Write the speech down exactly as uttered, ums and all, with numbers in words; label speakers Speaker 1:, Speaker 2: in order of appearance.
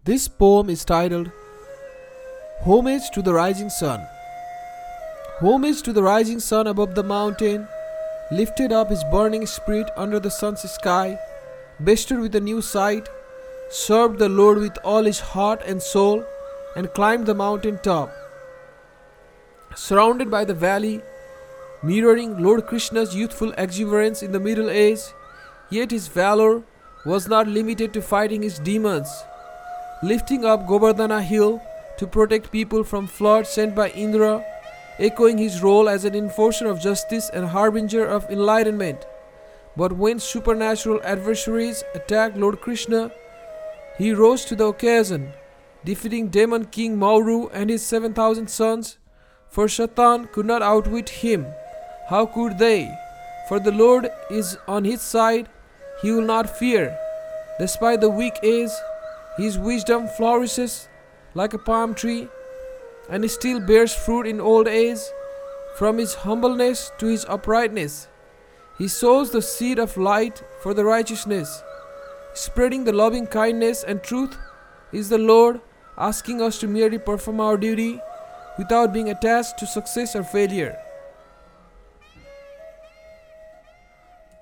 Speaker 1: This poem is titled Homage to the Rising Sun. Homage to the rising sun above the mountain, lifted up his burning spirit under the sun's sky, bestowed with a new sight, served the Lord with all his heart and soul, and climbed the mountain top. Surrounded by the valley, mirroring Lord Krishna's youthful exuberance in the Middle Age, yet his valor was not limited to fighting his demons. Lifting up Govardhana hill to protect people from flood sent by Indra, echoing his role as an enforcer of justice and harbinger of enlightenment. But when supernatural adversaries attacked Lord Krishna, he rose to the occasion, defeating demon king Mauru and his seven thousand sons, for Shaitan could not outwit him. How could they? For the Lord is on his side, he will not fear. Despite the weak age, his wisdom flourishes like a palm tree, and still bears fruit in old age. From his humbleness to his uprightness, he sows the seed of light for the righteousness. Spreading the loving kindness and truth is the Lord, asking us to merely perform our duty without being attached to success or failure.